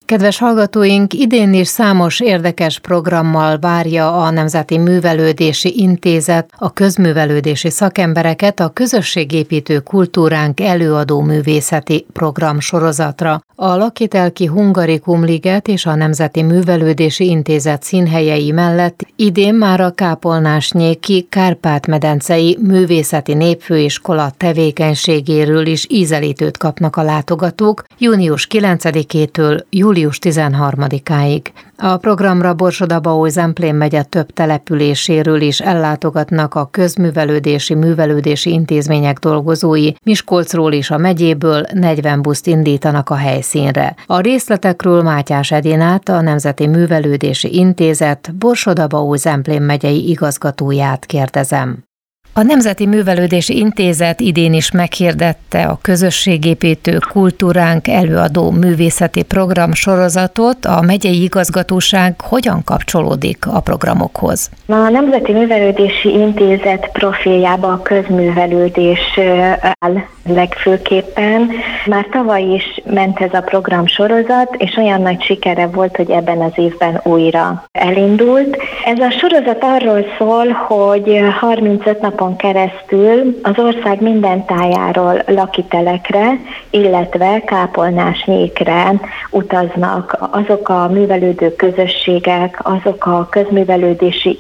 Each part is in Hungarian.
Kedves hallgatóink, idén is számos érdekes programmal várja a Nemzeti Művelődési Intézet a közművelődési szakembereket a Közösségépítő Kultúránk előadó művészeti program sorozatra. A Lakitelki Hungarikum Liget és a Nemzeti Művelődési Intézet színhelyei mellett idén már a Kápolnásnyéki Kárpát-medencei Művészeti Népfőiskola tevékenységéről is ízelítőt kapnak a látogatók június 9-től július 13-áig. A programra Borsod-Abaúj-Zemplén megye több településéről is ellátogatnak a művelődési intézmények dolgozói, Miskolcról is a megyéből 40 buszt indítanak a helyszínre. A részletekről Mátyás Edinát, a Nemzeti Művelődési Intézet Borsod-Abaúj-Zemplén megyei igazgatóját kérdezem. A Nemzeti Művelődési Intézet idén is meghirdette a Közösségépítő Kultúránk előadó művészeti program sorozatot. A megyei igazgatóság hogyan kapcsolódik a programokhoz? A Nemzeti Művelődési Intézet profiljába a közművelődés áll legfőképpen. Már tavaly is ment ez a program sorozat, és olyan nagy sikere volt, hogy ebben az évben újra elindult. Ez a sorozat arról szól, hogy 35 napon keresztül az ország minden tájáról lakitelekre, illetve Kápolnásnyékre utaznak azok a művelődő közösségek, azok a közművelődési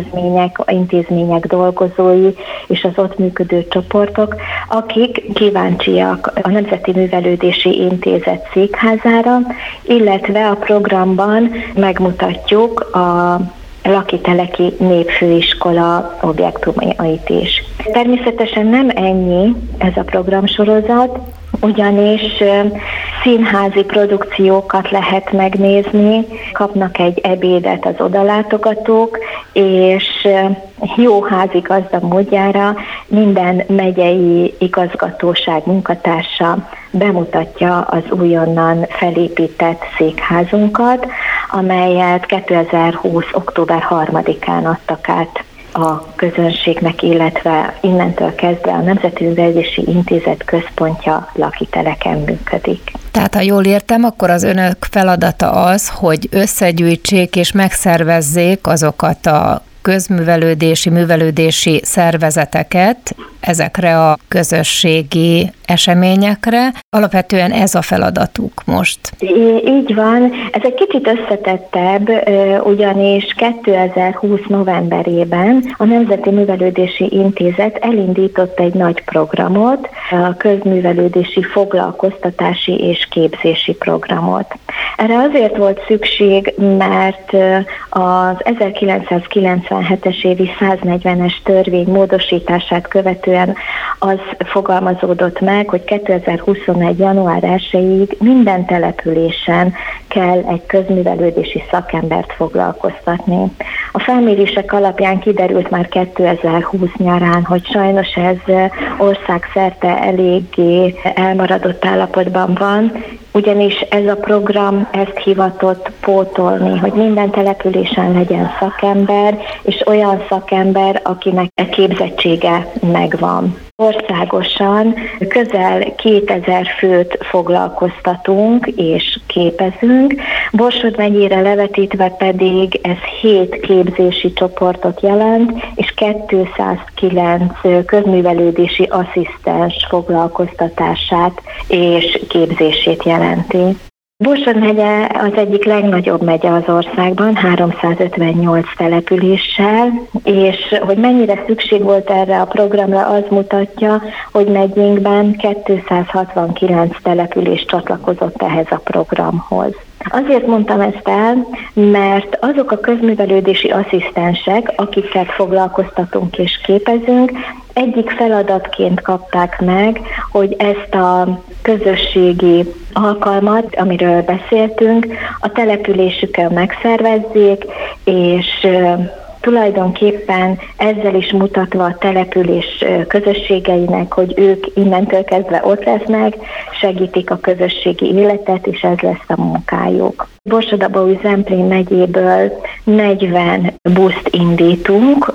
intézmények dolgozói és az ott működő csoportok, akik kíváncsiak a Nemzeti Művelődési Intézet székházára, illetve a programban megmutatjuk a Lakiteleki Népfőiskola objektumait is. Természetesen nem ennyi ez a programsorozat, ugyanis színházi produkciókat lehet megnézni, kapnak egy ebédet az odalátogatók, és jó házigazda módjára minden megyei igazgatóság munkatársa bemutatja az újonnan felépített székházunkat, amelyet 2020. október 3-án adtak át a közönségnek, illetve innentől kezdve a Nemzeti Művelődési Intézet központja lakiteleken működik. Tehát, ha jól értem, akkor az önök feladata az, hogy összegyűjtsék és megszervezzék azokat a művelődési szervezeteket ezekre a közösségi eseményekre. Alapvetően ez a feladatuk most. Így van. Ez egy kicsit összetettebb, ugyanis 2020 novemberében a Nemzeti Művelődési Intézet elindított egy nagy programot, a közművelődési foglalkoztatási és képzési programot. Erre azért volt szükség, mert az 1997-es évi 140-es törvény módosítását követően az fogalmazódott meg, hogy 2021. január 1-ig minden településen kell egy közművelődési szakembert foglalkoztatni. A felmérések alapján kiderült már 2020 nyarán, hogy sajnos ez országszerte eléggé elmaradott állapotban van, ugyanis ez a program ezt hivatott pótolni, hogy minden településen legyen szakember, és olyan szakember, akinek képzettsége megvan. Országosan közel 2000 főt foglalkoztatunk és képezünk, Borsod megyére levetítve pedig ez 7 képzési csoportot jelent, és 209 közművelődési asszisztens foglalkoztatását és képzését jelenti. Borsod megye az egyik legnagyobb megye az országban, 358 településsel, és hogy mennyire szükség volt erre a programra, az mutatja, hogy megyénkben 269 település csatlakozott ehhez a programhoz. Azért mondtam ezt el, mert azok a közművelődési asszisztensek, akiket foglalkoztatunk és képezünk, egyik feladatként kapták meg, hogy ezt a közösségi alkalmat, amiről beszéltünk, a településükön megszervezzék, és tulajdonképpen ezzel is mutatva a település közösségeinek, hogy ők innentől kezdve ott lesznek, segítik a közösségi életet, és ez lesz a munkájuk. Borsod-Abaúj-Zemplén megyéből 40 buszt indítunk,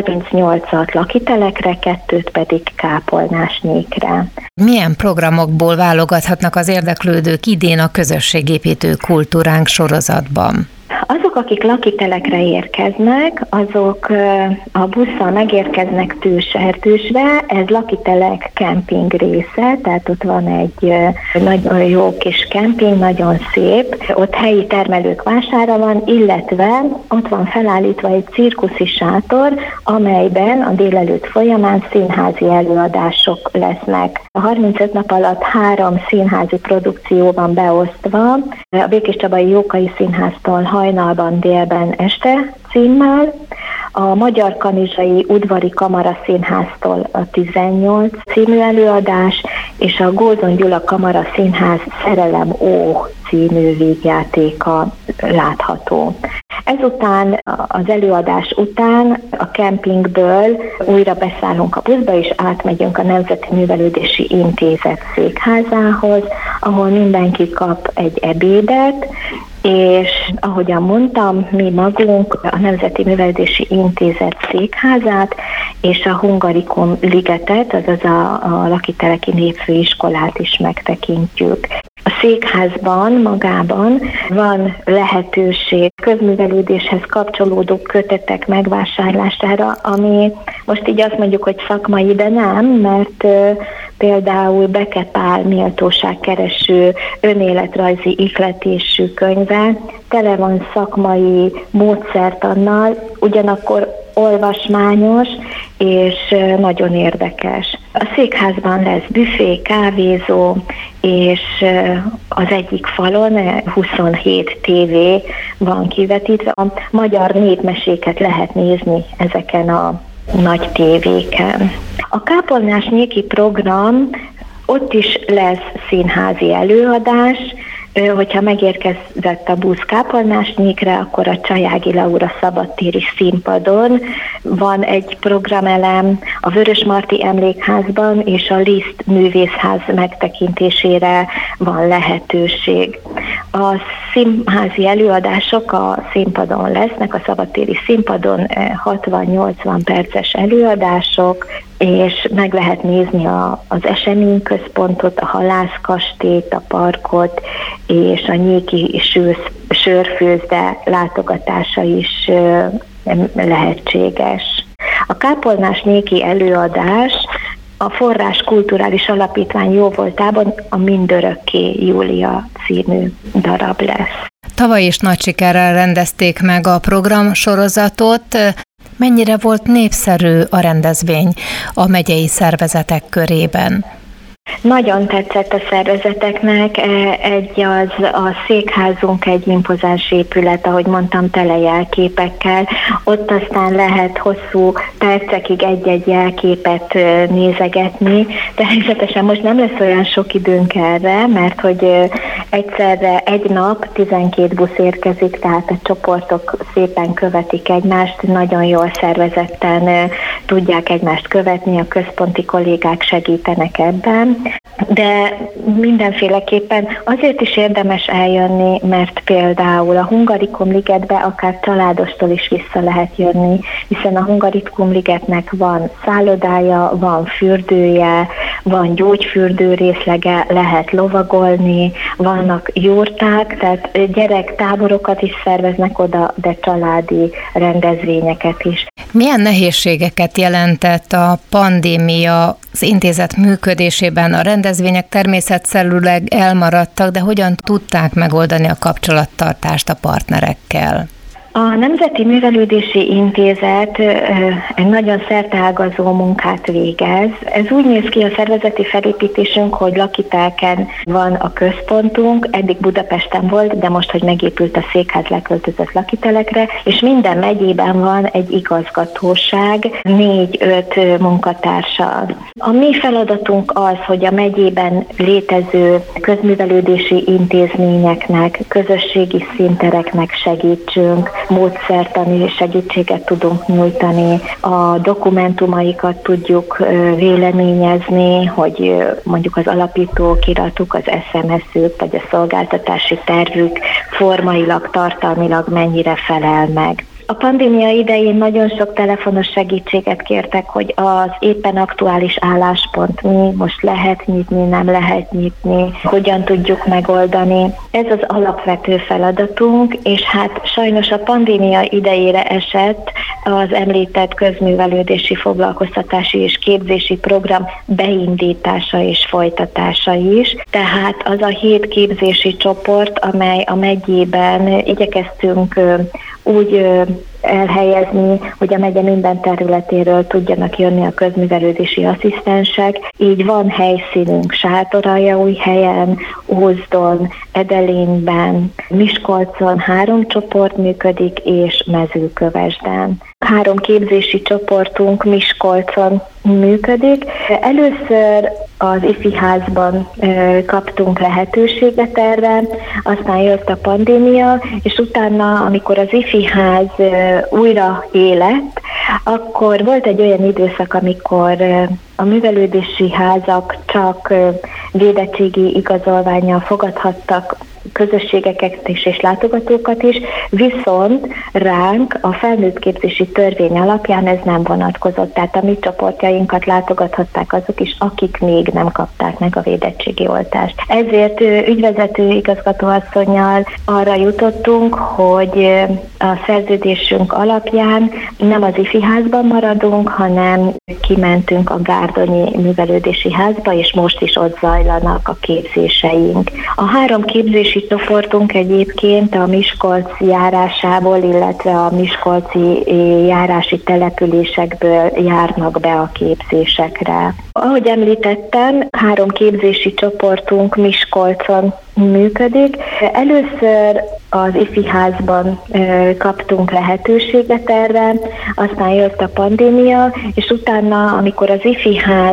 38-at lakitelekre, 2 pedig kápolnásnyékre. Milyen programokból válogathatnak az érdeklődők idén a közösségépítő kultúránk sorozatban? Azok, akik lakitelekre érkeznek, azok a busszal megérkeznek Tős-Erdősre, ez lakitelek kemping része, tehát ott van egy nagyon jó kis kemping, nagyon szép, ott helyi termelők vására van, illetve ott van felállítva egy cirkuszi sátor, amelyben a délelőtt folyamán színházi előadások lesznek. A 35 nap alatt 3 színházi produkció van beosztva, a Békéscsabai Jókai Színháztól Hajnalban délben este címmel, a Magyar Kanizsai Udvari Kamara Színháztól a 18 című előadás, és a Gózon Gyula Kamara Színház Szerelem Ó című vígjátéka látható. Ezután, az előadás után a kempingből újra beszállunk a buszba, és átmegyünk a Nemzeti Művelődési Intézet székházához, ahol mindenki kap egy ebédet, és ahogyan mondtam, mi magunk a Nemzeti Művelődési Intézet székházát és a Hungarikum ligetet, azaz a lakiteleki népfőiskolát is megtekintjük. A székházban magában van lehetőség közművelődéshez kapcsolódó kötetek megvásárlására, ami most így azt mondjuk, hogy szakmai, de nem, mert például Beke Pál méltóságkereső önéletrajzi ihletésű könyve tele van szakmai módszertannal, ugyanakkor olvasmányos és nagyon érdekes. A székházban lesz büfé, kávézó, és az egyik falon 27 tévé van kivetítve. A magyar népmeséket lehet nézni ezeken a nagy tévéken. A kápolnásnyéki program, ott is lesz színházi előadás, hogyha megérkezett a busz Kápolnásnyékre, akkor a Csajági Laura szabadtéri színpadon van egy programelem, a Vörösmarty Emlékházban és a Liszt Művészház megtekintésére van lehetőség. A színházi előadások a színpadon lesznek, a szabadtéri színpadon 60-80 perces előadások, és meg lehet nézni az eseményközpontot, a halászkastélyt, a parkot, és a nyéki sörfőzde látogatása is lehetséges. A kápolnásnyéki előadás a Forrás Kulturális Alapítvány jóvoltában a Mindörökké Júlia című darab lesz. Tavaly is nagy sikerrel rendezték meg a programsorozatot. Mennyire volt népszerű a rendezvény a megyei szervezetek körében? Nagyon tetszett a szervezeteknek, a székházunk egy impozáns épület, ahogy mondtam, tele jelképekkel. Ott aztán lehet hosszú percekig egy-egy jelképet nézegetni. Természetesen most nem lesz olyan sok időnk erre, mert hogy egyszerre egy nap 12 busz érkezik, tehát a csoportok szépen követik egymást, nagyon jól szervezetten tudják egymást követni, a központi kollégák segítenek ebben. De mindenféleképpen azért is érdemes eljönni, mert például a Hungarikum ligetbe akár családostól is vissza lehet jönni, hiszen a Hungarikum ligetnek van szállodája, van fürdője, van gyógyfürdő részlege, lehet lovagolni, vannak jurták, tehát gyerektáborokat is szerveznek oda, de családi rendezvényeket is. Milyen nehézségeket jelentett a pandémia az intézet működésében? A rendezvények természetszerűleg elmaradtak, de hogyan tudták megoldani a kapcsolattartást a partnerekkel? A Nemzeti Művelődési Intézet egy nagyon szerteágazó munkát végez. Ez úgy néz ki a szervezeti felépítésünk, hogy Lakitelken van a központunk, eddig Budapesten volt, de most, hogy megépült a székház, leköltözött Lakitelekre, és minden megyében van egy igazgatóság, 4-5 munkatársal. A mi feladatunk az, hogy a megyében létező közművelődési intézményeknek, közösségi színtereknek segítsünk, módszertani segítséget tudunk nyújtani, a dokumentumaikat tudjuk véleményezni, hogy mondjuk az alapítókiratuk, az SMS-ük vagy a szolgáltatási tervük formailag, tartalmilag mennyire felel meg. A pandémia idején nagyon sok telefonos segítséget kértek, hogy az éppen aktuális álláspont mi, most lehet nyitni, nem lehet nyitni, hogyan tudjuk megoldani. Ez az alapvető feladatunk, és hát sajnos a pandémia idejére esett az említett közművelődési, foglalkoztatási és képzési program beindítása és folytatása is. Tehát az a 7 képzési csoport, amely a megyében igyekeztünk úgy elhelyezni, hogy a megye minden területéről tudjanak jönni a közművelődési asszisztensek. Így van helyszínünk Sátoraljaújhelyen, Ózdon, Edelényben, Miskolcon 3 csoport működik, és Mezőkövesden. 3 képzési csoportunk Miskolcon működik. Először az IFI házban kaptunk lehetőséget erre, aztán jött a pandémia, és utána, amikor az IFI ház újra élet, akkor volt egy olyan időszak, amikor a művelődési házak csak védettségi igazolvánnyal fogadhattak közösségeket is és látogatókat is, viszont ránk a felnőttképzési törvény alapján ez nem vonatkozott, tehát a mi csoportjainkat látogathatták azok is, akik még nem kapták meg a védettségi oltást. Ezért ügyvezető igazgatóasszonnyal arra jutottunk, hogy a szerződésünk alapján nem az IFI házban maradunk, hanem kimentünk a Gárdonyi művelődési házba, és most is ott zajlanak a képzéseink. A 3 képzési csoportunk egyébként a Miskolc járásából, illetve a miskolci járási településekből járnak be a képzésekre. Ahogy említettem, 3 képzési csoportunk Miskolcon működik. Először az IFI házban kaptunk lehetőséget erre, aztán jött a pandémia, és utána, amikor az IFI ház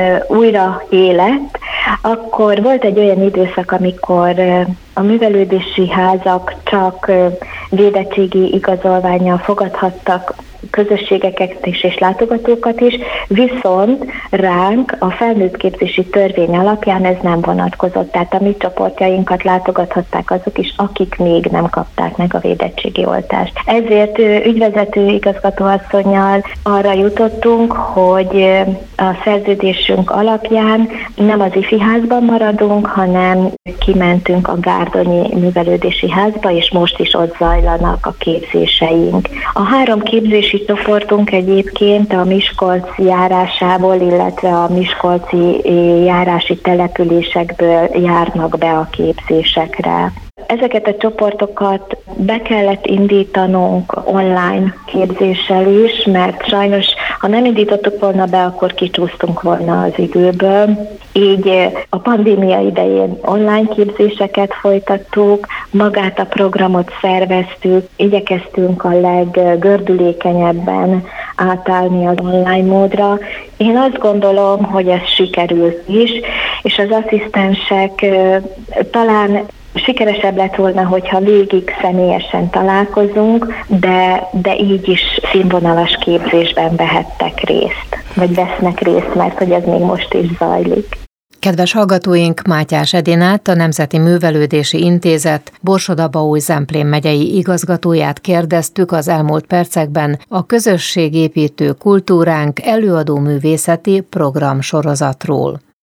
újra élet, akkor volt egy olyan időszak, amikor a művelődési házak csak védettségi igazolvánnyal fogadhattak közösségeket is és látogatókat is, viszont ránk a felnőttképzési törvény alapján ez nem vonatkozott, tehát a mi csoportjainkat látogathatták azok is, akik még nem kapták meg a védettségi oltást. Ezért ügyvezető igazgatóasszonnyal arra jutottunk, hogy a szerződésünk alapján nem az IFI házban maradunk, hanem kimentünk a Gárdonyi művelődési házba, és most is ott zajlanak a képzéseink. A 3 képzési csoportunk egyébként a Miskolc járásából, illetve a miskolci járási településekből járnak be a képzésekre. Ezeket a csoportokat be kellett indítanunk online képzéssel is, mert sajnos, ha nem indítottuk volna be, akkor kicsúsztunk volna az időből. Így a pandémia idején online képzéseket folytattuk, magát a programot szerveztük, igyekeztünk a leggördülékenyebben átállni az online módra. Én azt gondolom, hogy ez sikerült is, és az asszisztensek talán sikeresebb lett volna, hogyha végig személyesen találkozunk, de így is színvonalas képzésben vehettek részt, vagy vesznek részt, mert hogy ez még most is zajlik. Kedves hallgatóink, Mátyás Edinát, a Nemzeti Művelődési Intézet Borsod-Abaúj-Zemplén megyei igazgatóját kérdeztük az elmúlt percekben a közösségépítő kultúránk előadó művészeti programsorozatról.